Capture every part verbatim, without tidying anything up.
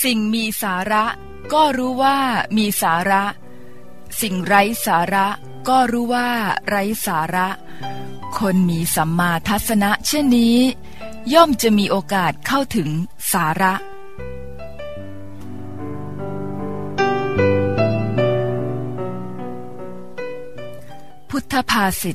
สิ่งมีสาระก็รู้ว่ามีสาระสิ่งไร้สาระก็รู้ว่าไร้สาระคนมีสัมมาทัศนะเช่นนี้ย่อมจะมีโอกาสเข้าถึงสาระพุทธภาษิต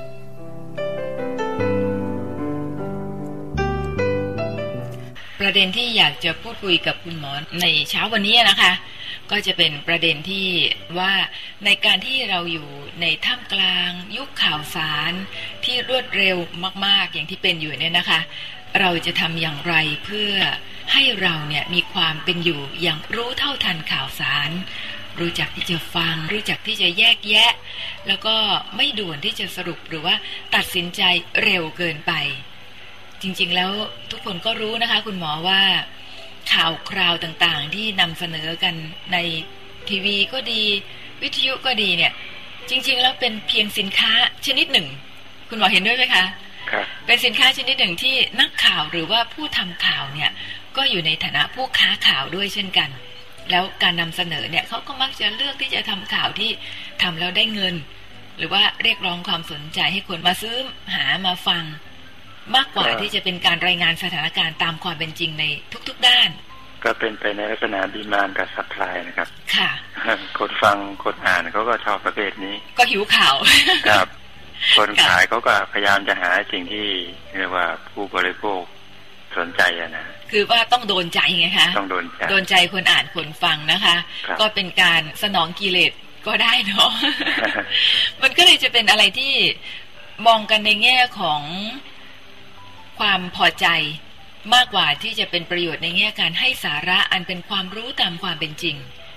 ประเด็นที่อยากจะพูดคุยกับคุณหมอในเช้าวันนี้นะคะก็จะเป็นประเด็นที่ว่าในการที่เราอยู่ในท่ามกลางยุคข่าวสารที่รวดเร็วมากๆอย่างที่เป็นอยู่เนี่ยนะคะเราจะทำอย่างไรเพื่อให้เราเนี่ยมีความเป็นอยู่อย่างรู้เท่าทันข่าวสารรู้จักที่จะฟังรู้จักที่จะแยกแยะแล้วก็ไม่ด่วนที่จะสรุปหรือว่าตัดสินใจเร็วเกินไปจริงๆแล้วทุกคนก็รู้นะคะคุณหมอว่าข่าวคราวต่างๆที่นำเสนอกันในทีวีก็ดีวิทยุก็ดีเนี่ยจริงๆแล้วเป็นเพียงสินค้าชนิดหนึ่งคุณหมอเห็นด้วยไหมคะครับเป็นสินค้าชนิดหนึ่งที่นักข่าวหรือว่าผู้ทำข่าวเนี่ยก็อยู่ในฐานะผู้ค้าข่าวด้วยเช่นกันแล้วการนำเสนอเนี่ยเขาก็มักจะเลือกที่จะทำข่าวที่ทำแล้วได้เงินหรือว่าเรียกร้องความสนใจให้คนมาซื้อหามาฟังมากกว่าที่จะเป็นการรายงานสถานการณ์ตามความเป็นจริงในทุกๆด้านก็เป็นไปในลักษณะดีมานด์กับซัพพลายนะครับค่ะคนฟังคนอ่านเขาก็ชอบประเภทนี้ก็หิวข่าวครับคนขายเขาก็พยายามจะหาสิ่งที่เรียกว่าผู้บริโภคสนใจอะนะคือว่าต้องโดนใจไงคะต้องโดนใจโดนใจคนอ่านคนฟังนะคะก็เป็นการสนองกิเลสก็ได้เนาะ มันก็เลยจะเป็นอะไรที่มองกันในแง่ของความพอใจมากกว่าที่จะเป็นประโยชน์ในแง่การให้สาระอันเป็นความรู้ตามความเป็นจริง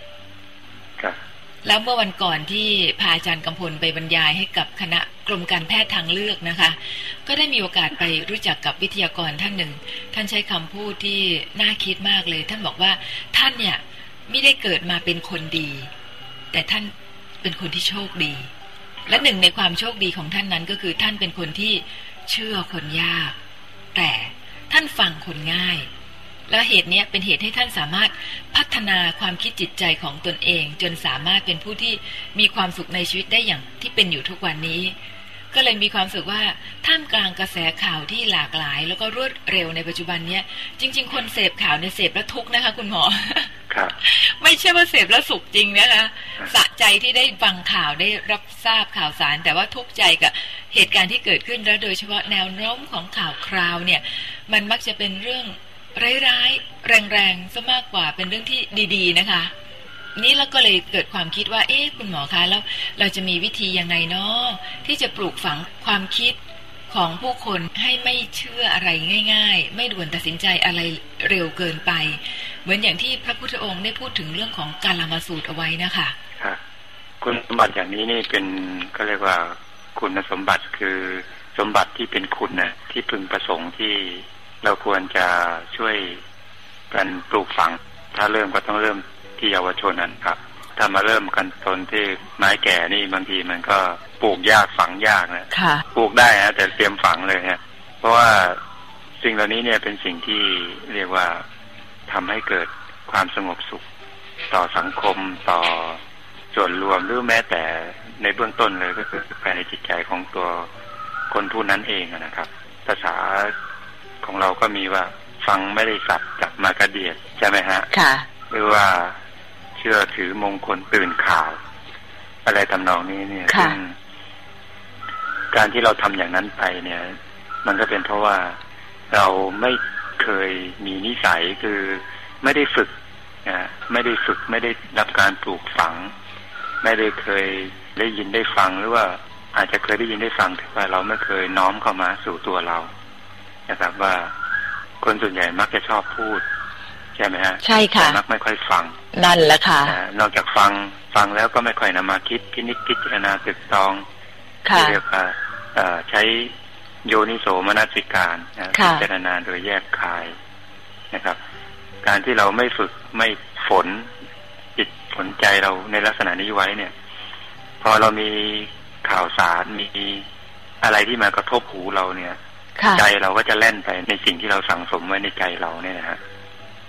แล้วเมื่อวันก่อนที่พาอาจารย์กำพลไปบรรยายให้กับคณะกรมการแพทย์ทางเลือกนะคะก็ได้มีโอกาสไปรู้จักกับวิทยากรท่านหนึ่งท่านใช้คำพูดที่น่าคิดมากเลยท่านบอกว่าท่านเนี่ยไม่ได้เกิดมาเป็นคนดีแต่ท่านเป็นคนที่โชคดีและหนึ่งในความโชคดีของท่านนั้นก็คือท่านเป็นคนที่เชื่อคนยากแต่ท่านฟังคนง่ายและเหตุนี้เป็นเหตุให้ท่านสามารถพัฒนาความคิดจิตใจของตนเองจนสามารถเป็นผู้ที่มีความสุขในชีวิตได้อย่างที่เป็นอยู่ทุกวันนี้ก็เลยมีความรู้สึกว่าท่ามกลางกระแสข่าวที่หลากหลายแล้วก็รวดเร็วในปัจจุบันนี้จริงๆคนเสพข่าวในเสพแล้วทุกข์นะคะคุณหมอครับไม่ใช่ว่าเสพแล้วสุขจริงนะคะสะใจที่ได้ฟังข่าวได้รับทราบข่าวสารแต่ว่าทุกข์ใจกับเหตุการณ์ที่เกิดขึ้นแล้วโดยเฉพาะแนวโน้มของข่าวคราวเนี่ยมันมักจะเป็นเรื่องร้ายๆแรงๆซะมากกว่าเป็นเรื่องที่ดีๆนะคะนี่แล้วก็เลยเกิดความคิดว่าเอ๊ะคุณหมอคะแล้วเราจะมีวิธียังไงเนาะที่จะปลูกฝังความคิดของผู้คนให้ไม่เชื่ออะไรง่ายๆไม่ด่วนตัดสินใจอะไรเร็วเกินไปเหมือนอย่างที่พระพุทธองค์ได้พูดถึงเรื่องของกาลามสูตรเอาไว้นะคะครับคุณสมบัติอย่างนี้นี่เป็นก็เรียกว่าคุณสมบัติคือสมบัติที่เป็นคุณนะที่พึงประสงค์ที่เราควรจะช่วยกันปลูกฝังถ้าเริ่มก็ต้องเริ่มที่เยาวชนนั่นครับถ้ามาเริ่มกันตอนที่ไม้แก่นี่บางทีมันก็ปลูกยากฝังยากนะปลูกได้นะแต่เตรียมฝังเลยฮะเพราะว่าสิ่งเหล่านี้เนี่ยเป็นสิ่งที่เรียกว่าทำให้เกิดความสงบสุขต่อสังคมต่อส่วนรวมหรือแม้แต่ในเบื้องต้นเลยก็คือภายในจิตใจของตัวคนผู้นั้นเองนะครับภาษาของเราก็มีว่าฟังไม่ได้สับจับมากระเดียดใช่ไหมฮะค่ะหรือว่าเชื่อถือมงคลตื่นข่าวอะไรทำนองนี้เนี่ยซึ่งการที่เราทำอย่างนั้นไปเนี่ยมันก็เป็นเพราะว่าเราไม่เคยมีนิสัยคือไม่ได้ฝึกนะไม่ได้ฝึกไม่ได้รับการปลูกฝังไม่ได้เคยได้ยินได้ฟังหรือว่าอาจจะเคยได้ยินได้ฟังแต่ว่าเราไม่เคยน้อมเข้ามาสู่ตัวเรานะครับว่าคนส่วนใหญ่มักจะชอบพูดใช่ไหมฮะใช่ค่ะมักไม่ค่อยฟังนั่นแหละค่ะนอกจากฟังฟังแล้วก็ไม่ค่อยนำมาคิดพินิจพิจารณาตรึกตรองเรียกว่าใช้โยนิโสมนสิการพิจารณาโดยแยกคายนะครับการที่เราไม่ฝึกไม่ฝนจิตฝนใจเราในลักษณะนี้ไว้เนี่ยพอเรามีข่าวสารมีอะไรที่มากระทบหูเราเนี่ยใจเราก็จะแล่นไปในสิ่งที่เราสั่งสมไว้ในใจเราเนี่ยนะฮะ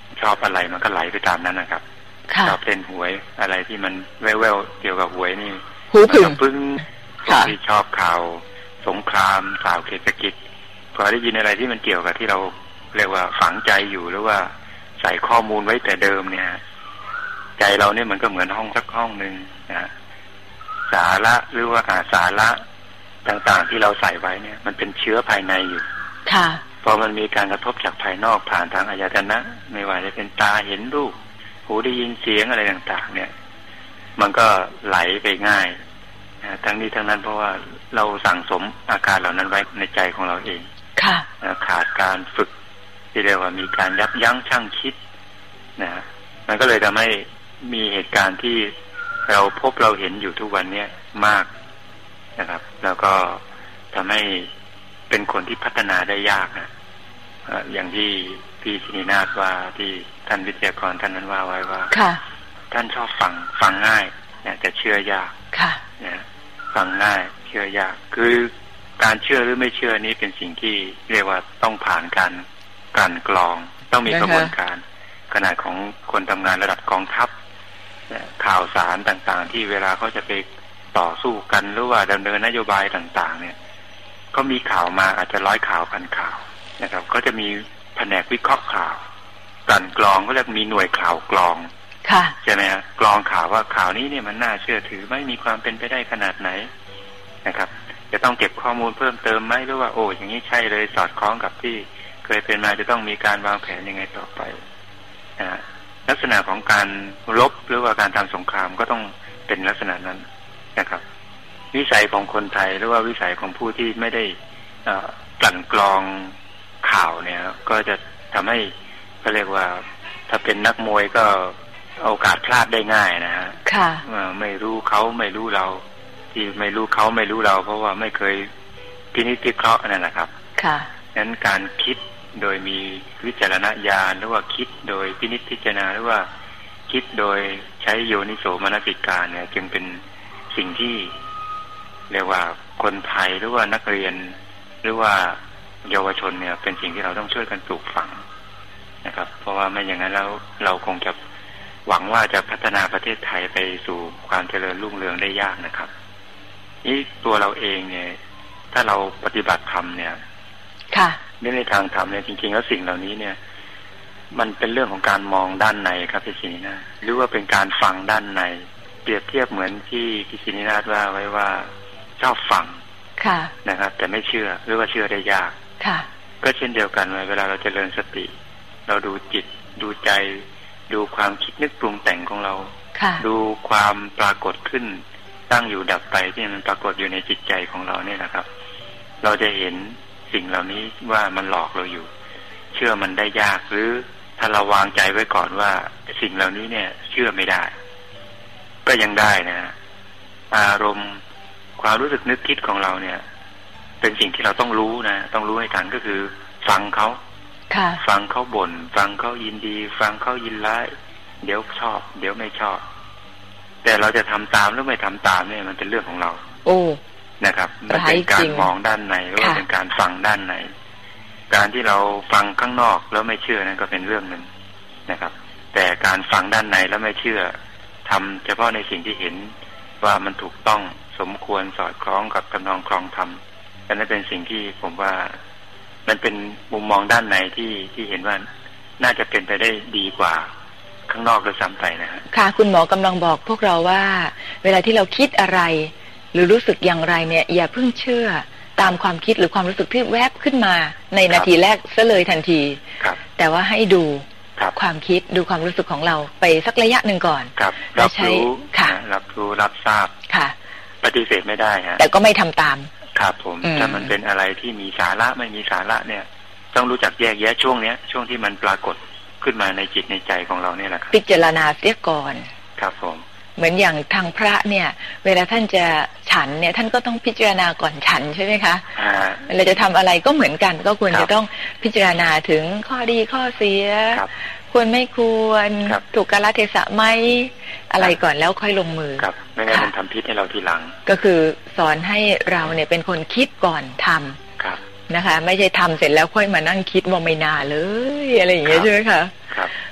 ชอบอะไรมันก็ไหลไปตามนั้นนะครับชอบเล่นหวยอะไรที่มันแว่วๆเกี่ยวกับหวยนี่หูผึ่งพึ่งคนที่ชอบข่าวสงครามข่าวเศรษฐกิจพอได้ยินอะไรที่มันเกี่ยวกับที่เราเรียกว่าฝังใจอยู่หรือว่าใส่ข้อมูลไว้แต่เดิมเนี่ยใจเราเนี่ยมันก็เหมือนห้องสักห้องนึงนะสาระหรือว่าอาสาระต่างๆที่เราใส่ไว้เนี่ยมันเป็นเชื้อภายในอยู่ค่ะพอมันมีการกระทบจากภายนอกผ่านทางอายตนะไม่ว่าจะเป็นตาเห็นรูปหูได้ยินเสียงอะไรต่างๆเนี่ยมันก็ไหลไปง่ายนะทั้งนี้ทั้งนั้นเพราะว่าเราสั่งสมอาการเหล่านั้นไว้ในใจของเราเองค่ะขาดการฝึกที่เรียกว่ามีการยับยั้งชั่งคิดนะมันก็เลยทำให้มีเหตุการณ์ที่เราพบเราเห็นอยู่ทุกวันนี้มากนะครับแล้วก็ทำให้เป็นคนที่พัฒนาได้ยากนะอย่างที่พี่ชินีนาถว่าที่ท่านวิทยากรท่านนั้นว่าไว้ว่าท่านชอบฟังฟังง่ายเนี่ยแต่เชื่อยากเนี่ยฟังง่ายเชื่อยากคือการเชื่อหรือไม่เชื่อนี้เป็นสิ่งที่เรียกว่าต้องผ่านการกลั่นกรองต้องมีกระบวนการขนาดของคนทำงานระดับกองทัพข่าวสารต่างๆที่เวลาเขาจะไปต่อสู้กันหรือว่าดำเนินนโยบายต่างๆเนี่ยก็มีข่าวมาอาจจะร้อยข่าวพันข่าวนะครับก็จะมีแผนกวิเคราะห์ข่าวกลั่นกรองก็เรียกมีหน่วยข่าวกรองใช่ไหมฮะกรองข่าวว่าข่าวนี้เนี่ยมันน่าเชื่อถือไม่มีความเป็นไปได้ขนาดไหนนะครับจะต้องเก็บข้อมูลเพิ่มเติมไหมหรือว่าโอ้อย่างนี้ใช่เลยสอดคล้องกับที่เคยเป็นมาจะต้องมีการวางแผนยังไงต่อไปนะลักษณะของการรบหรือว่าการทำสงครามก็ต้องเป็นลักษณะนั้นนะครับวิสัยของคนไทยหรือว่าวิสัยของผู้ที่ไม่ได้กลั่นกรองข่าวเนี่ยก็จะทำให้เขาเรียกว่าถ้าเป็นนักมวยก็โอกาสพลาดได้ง่ายนะฮะค่ะไม่รู้เขาไม่รู้เราที่ไม่รู้เขาไม่รู้เราเพราะว่าไม่เคยพินิจพิเคราะห์นั่นแหละครับค่ะนั้นการคิดโดยมีวิจารณญาณหรือว่าคิดโดยพินิจพิจารณาหรือว่าคิดโดยใช้โยนิโสมนสิการเนี่ยจึงเป็นสิ่งที่เรียกว่าคนไทยหรือว่านักเรียนหรือว่าเยาวชนเนี่ยเป็นสิ่งที่เราต้องช่วยกันปลูกฝังนะครับเพราะว่าไม่อย่างนั้นแล้วเราคงจะหวังว่าจะพัฒนาประเทศไทยไปสู่ความเจริญรุ่งเรืองได้ยากนะครับนี่ตัวเราเองเนี่ยถ้าเราปฏิบัติธรรมเนี่ยค่ะในทางธรรมเนี่ยจริงๆแล้วสิ่งเหล่านี้เนี่ยมันเป็นเรื่องของการมองด้านในครับพี่ชินีนาถหรือว่าเป็นการฟังด้านในเปรียบเทียบเหมือนที่พี่ชินีนาถว่าไว้ว่าชอบฟังนะครับแต่ไม่เชื่อหรือว่าเชื่อได้ยากก็เช่นเดียวกันเวลาเราเจริญสติเราดูจิตดูใจดูความคิดนึกปรุงแต่งของเราดูความปรากฏขึ้นตั้งอยู่ดับไปที่มันปรากฏอยู่ในจิตใจของเราเนี่ยนะครับเราจะเห็นสิ่งเหล่านี้ว่ามันหลอกเราอยู่เชื่อมันได้ยากหรือถ้าเราวางใจไว้ก่อนว่าสิ่งเหล่านี้เนี่ยเชื่อไม่ได้ก็ยังได้นะอารมณ์ความรู้สึกนึกคิดของเราเนี่ยเป็นสิ่งที่เราต้องรู้นะต้องรู้ให้ทันก็คือฟังเขาฟังเขาบ่นฟังเขายินดีฟังเขายินร้ายเดี๋ยวชอบเดี๋ยวไม่ชอบแต่เราจะทำตามหรือไม่ทำตามเนี่ยมันเป็นเรื่องของเราโอ้นะครับมันเป็นการมองด้านในหรือว่าเป็นการฟังด้านในการที่เราฟังข้างนอกแล้วไม่เชื่อนั่นก็เป็นเรื่องหนึ่งนะครับแต่การฟังด้านในแล้วไม่เชื่อทำเฉพาะในสิ่งที่เห็นว่ามันถูกต้องสมควรสอดคล้องกับทำนองครองธรรมอันนั้นเป็นสิ่งที่ผมว่ามันเป็นมุมมองด้านในที่ที่เห็นว่าน่าจะเป็นไปได้ดีกว่าข้างนอกโดยซ้ำไปนะค่ะคุณหมอกำลังบอกพวกเราว่าเวลาที่เราคิดอะไรหรือรู้สึกอย่างไรเนี่ยอย่าเพิ่งเชื่อตามความคิดหรือความรู้สึกที่แวบขึ้นมาในนาทีแรกซะเลยทันทีแต่ว่าให้ดูความคิดดูความรู้สึกของเราไปสักระยะหนึ่งก่อนรับรู้รับรู้รับทราบปฏิเสธไม่ได้ฮะแต่ก็ไม่ทำตามครับผมถ้ามันเป็นอะไรที่มีสาระไม่มีสาระเนี่ยต้องรู้จักแยกแยะช่วงเนี้ยช่วงที่มันปรากฏขึ้นมาในจิตในใจของเราเนี่ยแหละครับพิจารณาเสียก่อนครับผมเหมือนอย่างทางพระเนี่ยเวลาท่านจะฉันเนี่ยท่านก็ต้องพิจารณาก่อนฉันใช่ไหมคะเวลาจะทำอะไรก็เหมือนกันก็ควรจะต้องพิจารณาถึงข้อดีข้อเสียควรไม่ควรถูกกาลเทศะไหมอะไรก่อนแล้วค่อยลงมือครับไม่งั้นมันทำพิษให้เราทีหลังก็คือสอนให้เราเนี่ยเป็นคนคิดก่อนทำนะคะไม่ใช่ทำเสร็จแล้วค่อยมานั่งคิดว่าไม่น่าเลยอะไรอย่างเงี้ยใช่ไหมคะครับ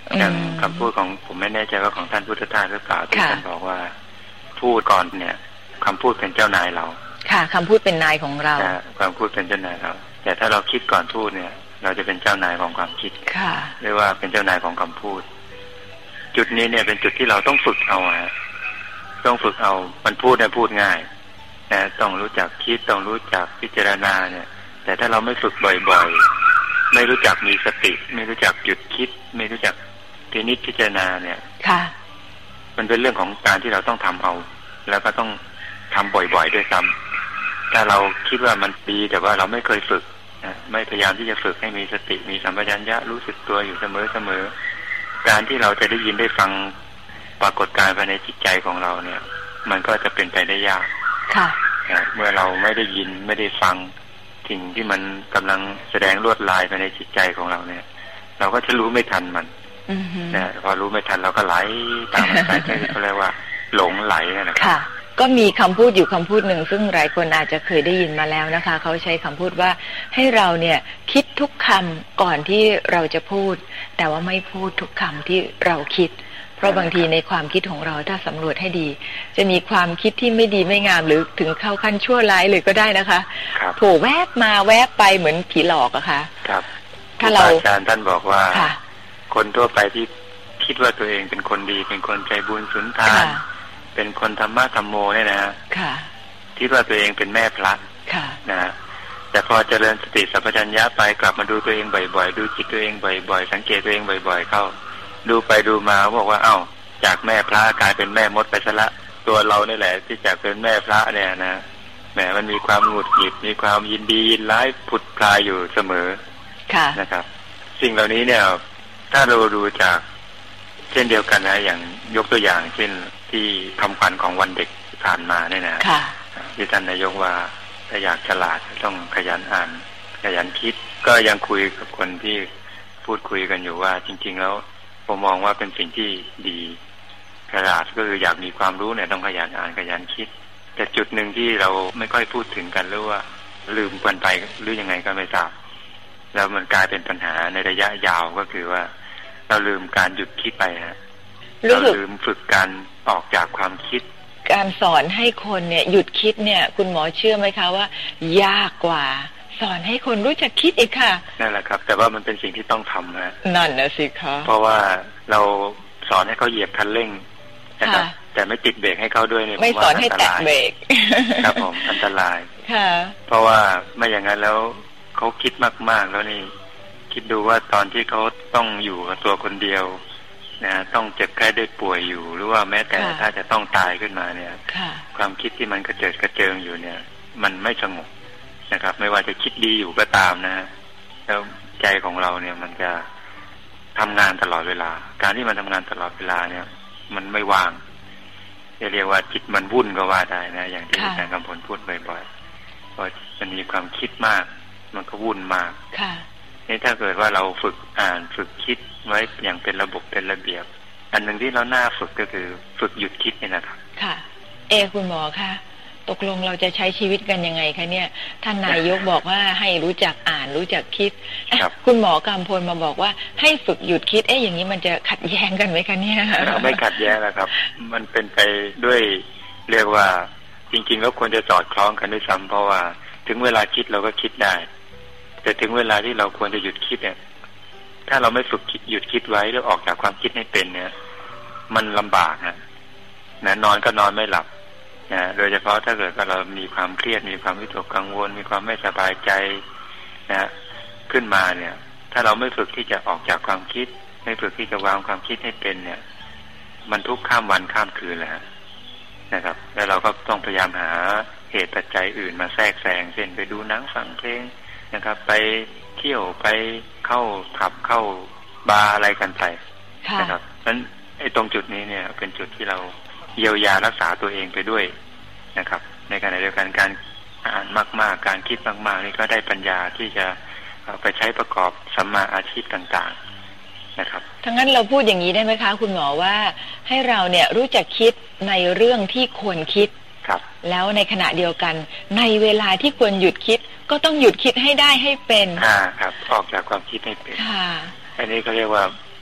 อย่างคำพูดของผมไม่แน่ใจว่าของท่านพุทธทาสหรือเปล่าที่ท่านบอกว่าพูดก่อนเนี่ยคำพูดเป็นเจ้านายเราค่ะคำพูดเป็นนายของเราความพูดเป็นเจ้านายเราแต่ถ้าเราคิดก่อนพูดเนี่ยเราจะเป็นเจ้านายของความคิดค่ะหรือว่าเป็นเจ้านายของคำพูดจุดนี้เนี่ยเป็นจุดที่เราต้องฝึกเอาฮะต้องฝึกเอามันพูดเนี่ยพูดง่ายนะต้องรู้จักคิดต้องรู้จักพิจารณาเนี่ยแต่ถ้าเราไม่ฝึกบ่อยๆไม่รู้จักมีสติไม่รู้จักหยุดคิดไม่รู้จักพินิจพิจารณาเนี่ยค่ะมันเป็นเรื่องของการที่เราต้องทำเอาแล้วก็ต้องทำบ่อยๆด้วยซ้ำถ้าเราคิดว่ามันดีแต่ว่าเราไม่เคยฝึกนะไม่พยายามที่จะฝึกให้มีสติมีสัมปชัญญะรู้สึกตัวอยู่เสมอๆการที่เราจะได้ยินได้ฟังปรากฏการณ์ภายในจิตใจของเราเนี่ยมันก็จะเป็นไปได้ยากค่ะเมื่อเราไม่ได้ยินไม่ได้ฟังสิ่งที่มันกำลังแสดงลวดลายภายในจิตใจของเราเนี่ยเราก็จะรู้ไม่ทันมันนะพอรู้ไม่ทันเราก็ไหลตามมันไปที่เขาเรียกว่าหลงไหลนะครับก็มีคำพูดอยู่คำพูดหนึ่งซึ่งหลายคนอาจจะเคยได้ยินมาแล้วนะคะเขาใช้คำพูดว่าให้เราเนี่ยคิดทุกคำก่อนที่เราจะพูดแต่ว่าไม่พูดทุกคำที่เราคิดเพราะบางทีในความคิดของเราถ้าสำรวจให้ดีจะมีความคิดที่ไม่ดีไม่งามหรือถึงเข้าขั้นชั่วร้ายเลยก็ได้นะคะโผล่แวบมาแวบไปเหมือนผีหลอกอะค่ะครับถ้าเราอาจารย์ท่านบอกว่าคนทั่วไปที่คิดว่าตัวเองเป็นคนดีเป็นคนใจบุญสุนทานเป็นคนธรรมะธรรมโมเนี่ยนะคิดว่าตัวเองเป็นแม่พระนะฮะแต่พอเจริญสติสัมปชัญญะไปกลับมาดูตัวเองบ่อยๆดูจิตตัวเองบ่อยๆสังเกตตัวเองบ่อยๆเข้าดูไปดูมาบอกว่าเอ้าจากแม่พระกลายเป็นแม่มดไปซะละตัวเรานี่แหละที่จากเป็นแม่พระเนี่ยนะแหมมันมีความหงุดหงิดมีความยินดียินร้ายผุดพลายอยู่เสมอนะครับสิ่งเหล่านี้เนี่ยถ้าเราดูจากเช่นเดียวกันนะอย่างยกตัวอย่างเช่นที่คำขวัญของวันเด็กที่ผ่านมาเนี่ยนะที่ท่านนายกว่าถ้าอยากฉลาดต้องขยันอ่านขยันคิดก็ยังคุยกับคนที่พูดคุยกันอยู่ว่าจริงๆแล้วผมมองว่าเป็นสิ่งที่ดีฉลาดก็คืออยากมีความรู้เนี่ยต้องขยันอ่านขยันคิดแต่จุดหนึ่งที่เราไม่ค่อยพูดถึงกันหรือว่าลืมกันไปหรือยังไงก็ไม่ทราบแล้วมันกลายเป็นปัญหาในระยะยาวก็คือว่าเราลืมการหยุดคิดไปฮะเราลืมฝึกการออกจากความคิดการสอนให้คนเนี่ยหยุดคิดเนี่ยคุณหมอเชื่อไหมคะว่ายากกว่าสอนให้คนรู้จักคิดอีกค่ะนั่นแหละครับแต่ว่ามันเป็นสิ่งที่ต้องทำนะนั่นนะสิคะเพราะว่าเราสอนให้เขาเหยียบคันเร่งนะครับแต่ไม่ติดเบรกให้เขาด้วยเนี่ยไม่สอนให้แตะเบรกครับผมอันตรายค่ะเพราะว่าไม่อย่างนั้นแล้วเขาคิดมากๆแล้วนี่คิดดูว่าตอนที่เขาต้องอยู่กับตัวคนเดียวนะต้องเจ็บแค่ได้ป่วยอยู่หรือว่าแม้แต่ถ้าจะต้องตายขึ้นมาเนี่ยความคิดที่มันกระเจิดกระเจิงอยู่เนี่ยมันไม่สงบนะครับไม่ว่าจะคิดดีอยู่ก็ตามนะแล้วใจของเราเนี่ยมันจะทำงานตลอดเวลาการที่มันทำงานตลอดเวลาเนี่ยมันไม่ว่างจะเรียกว่าจิตมันวุ่นก็ว่าได้นะอย่างที่อาจารย์กำพลพูดบ่อยๆเพราะมันมีความคิดมากมันก็วุ่นมากนี่ถ้าเกิดว่าเราฝึกอ่านฝึกคิดไว้อย่างเป็นระบบเป็นระเบียบอันหนึ่งที่เราหน้าฝึกก็คือฝึกหยุดคิดนี่นะครับค่ะเอคุณหมอคะตกลงเราจะใช้ชีวิตกันยังไงคะเนี่ยท่านนายกบอกว่าให้รู้จักอ่านรู้จักคิดคุณหมอกำพลมาบอกว่าให้ฝึกหยุดคิดเอ๊ะอย่างนี้มันจะขัดแย้งกันไหมคะเนี่ยไม่ขัดแย้งนะครับมันเป็นไปด้วยเรียกว่าจริงๆแล้วควรจะสอดคล้องกันด้วยซ้ำเพราะว่าถึงเวลาคิดเราก็คิดได้แต่ถึงเวลาที่เราควรจะหยุดคิดเนี่ยถ้าเราไม่ฝึกหยุดคิดไว้แล้วออกจากความคิดให้เป็นเนี่ยมันลำบากนะนะนอนก็นอนไม่หลับนะโดยเฉพาะถ้าเกิดว่าเรามีความเครียดมีความวิตกกังวลมีความไม่สบายใจนะขึ้นมาเนี่ยถ้าเราไม่ฝึกที่จะออกจากความคิดไม่ฝึกที่จะวางความคิดให้เป็นเนี่ยมันทุกข้ามวันข้ามคืนแหละนะครับแล้วเราก็ต้องพยายามหาเหตุปัจจัยอื่นมาแทรกแซงเช่นไปดูหนังฟังเพลงนะครับไปเที่ยวไปเข้าผับเข้าบาร์อะไรกันไปนะครับนั้นไอ้ตรงจุดนี้เนี่ยเป็นจุดที่เราเยียวยารักษาตัวเองไปด้วยนะครับในขณะเดียวกันการอ่านมากๆการคิดมากๆนี่ก็ได้ปัญญาที่จะไปใช้ประกอบสัมมาอาชีพต่างๆนะครับทั้งนั้นเราพูดอย่างนี้ได้ไหมคะคุณหมอว่าให้เราเนี่ยรู้จักคิดในเรื่องที่ควรคิดแล้วในขณะเดียวกันในเวลาที่ควรหยุดคิดก็ต้องหยุดคิดให้ได้ให้เป็นอ่าครับออกจากความคิดให้เป็นค่ะอันนี้เขาเรียกว่า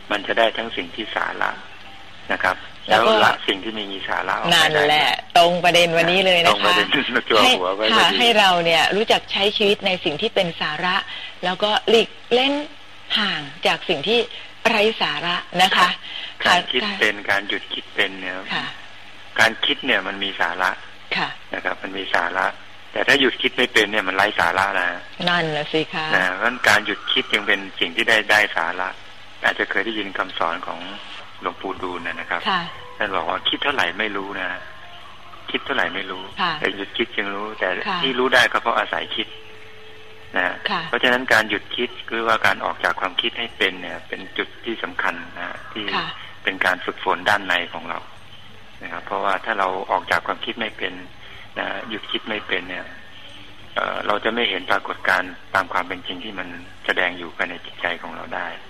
มันจะได้ทั้งสิ่งที่สาระนะครับแล้วละสิ่งที่ไม่มีสาระออกไปได้นั่นแหละตรงประเด็นวันนี้เลยนะคะให้ให้เราเนี่ยรู้จักใช้ชีวิตในสิ่งที่เป็นสาระแล้วก็หลีกเล่นห่างจากสิ่งที่ไร้สาระนะคะการคิดเป็นการหยุดคิดเป็นเนี่ยการคิดเนี่ยมันมีสาระนะครับมันมีสาระแต่ถ้าหยุดคิดไม่เป็นเนี่ยมันไร้สาระนะนั่นแหละสิคะนะเพราะการหยุดคิดยังเป็นสิ่งที่ได้ได้สาระอาจจะเคยได้ยินคำสอนของหลวงปู่ดูลนะครับท่านบอกว่าคิดเท่าไหร่ไม่รู้นะคิดเท่าไหร่ไม่รู้แต่หยุดคิดจึงรู้แต่ที่รู้ได้ก็เพราะอาศัยคิดนะเพราะฉะนั้นการหยุดคิดคือว่าการออกจากความคิดให้เป็นเนี่ยเป็นจุดที่สำคัญนะที่เป็นการฝึกฝนด้านในของเรานะครับเพราะว่าถ้าเราออกจากความคิดไม่เป็นนะหยุดคิดไม่เป็นเนี่ย เอ่อ เราจะไม่เห็นปรากฏการณ์ตามความเป็นจริงที่มันแสดงอยู่ภายในจิตใจของเราได้